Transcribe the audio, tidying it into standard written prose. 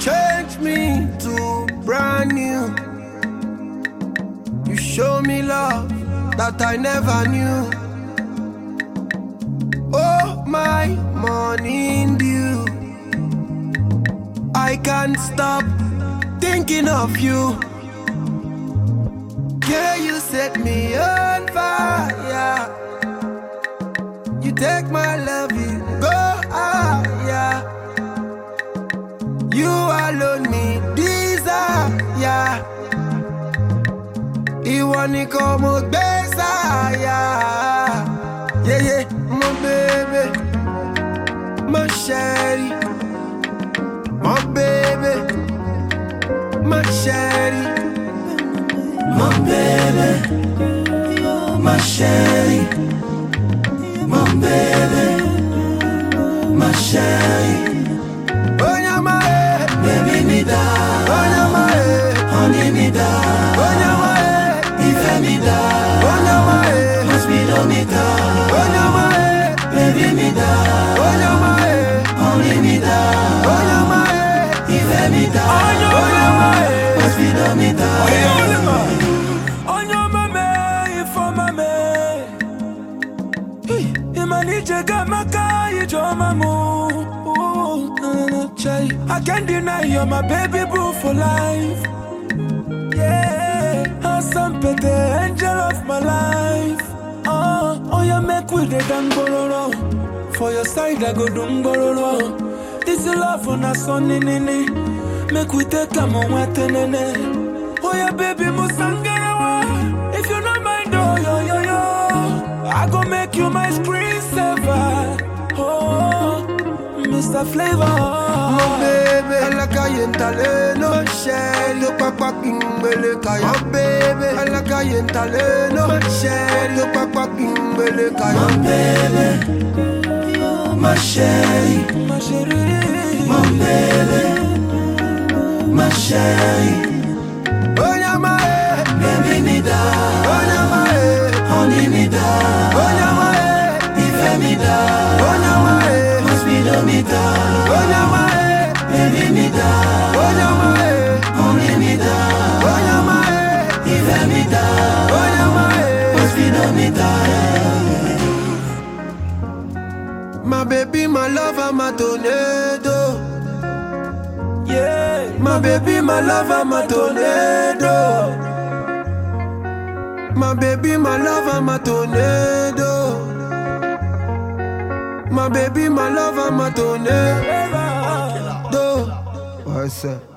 change me to brand new. You show me love that I never knew. Oh, my morning dew, I can't stop thinking of you. Yeah, you set me on fire. You take my love, you go higher. You alone me desire. Ìwọ nìkan mo gbé sáyà. Yeah, yeah, my baby, my sherry, my baby, my sherry, my baby, my sherry, my baby, my sherry. Oh, you're my head, baby me da. Oh, you're my head, honey me da. Oh, you're my head, ife me da. Oh, you're my head, hospital me da. Oh, you're my head, baby me da. Oh, you're my head, honey me da. Oh, you're my head, ife me da. Oh, you're my head, hospital me da. Oh, you're my head. I can't deny you're my baby boo for life. Yeah, Hassan Pete, angel of my life. Oh, you make with the dangbororo. For your side I go dungbororo. This is love on a son nini. Make we take a moment nene. Oh, yeah, baby musangarawa. If you don't mind, oh, yo, I go make you my screensaver. Oh, Mr. Flavor. My baby, I like I ain't no share. Look back in Belekaya. My baby, I like I ain't no share. Look back in Belekaya. My baby, my sherry, my sherry, my baby, my sherry. Oh, you're my head, baby me da. Oh, you're my head, honey me da. Oh, you're my head, ife me da. Oh, you're my head, hospital me da. Oh, you're my head, baby me da. Oh, you're my head, honey me da. Oh, you're my head, ife me da. Oh, you're my head, hospital me da. My baby, my lover, my tornado. Yeah, my baby, my lover, my tornado. My baby, my lover, my tornado. My baby, my lover, my tornado. What's up?